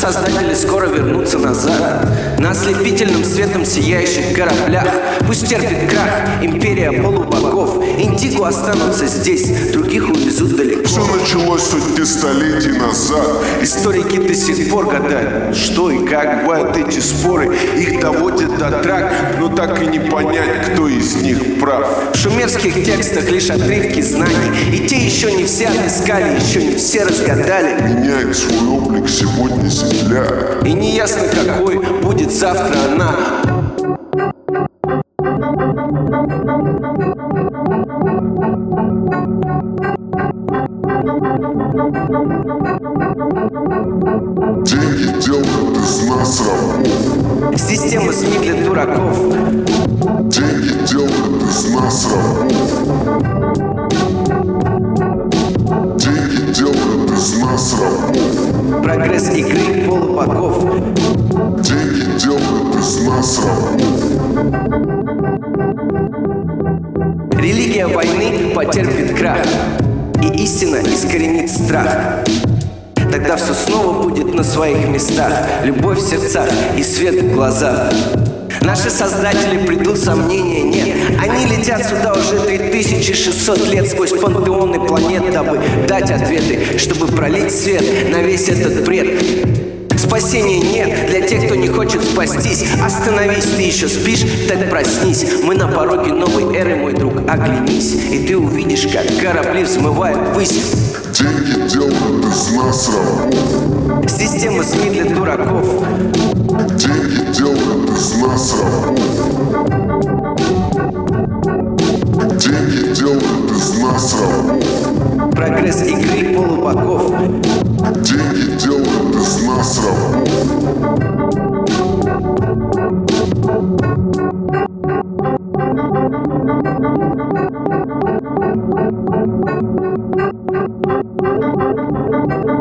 создатели скоро вернутся назад на ослепительным светом сияющих кораблях. Пусть терпит крах империя полубогов. Индиго останутся здесь, других увезут далеко. Все началось сотни столетий назад. Историки до сих пор гадают, что и как бывают эти споры. Их доводят до драк, но так и не понять, кто из них прав. В шумерских текстах лишь отрывки знаний, и те еще не все отыскали, еще не все разгадали. Меняет свой облик сегодня земля, и неясно, какой будет завтра она. Деньги делают из нас рабов. Система СМИ для дураков. Деньги делают из нас рабов. Деньги делают из нас рабов. Прогресс игры полубогов. Деньги делают из нас рабов. Религия войны потерпит крах, и истина искоренит страх. Тогда все снова будет на своих местах. Любовь в сердцах и свет в глазах. Наши создатели придут, сомнения нет. Они летят сюда уже 3600 лет сквозь пантеоны планет, дабы дать ответы, чтобы пролить свет на весь этот бред. Спасения нет для тех, кто не хочет спастись. Остановись, ты еще спишь, так проснись. Мы на пороге новой эры, мой друг, оглянись, и ты увидишь, как корабли взмывают ввысь. Деньги делают из нас рабов. Система СМИ для дураков. Деньги делают из нас рабов. Деньги делают из нас рабов. Прогресс игры полубогов. Деньги делают из нас рабов.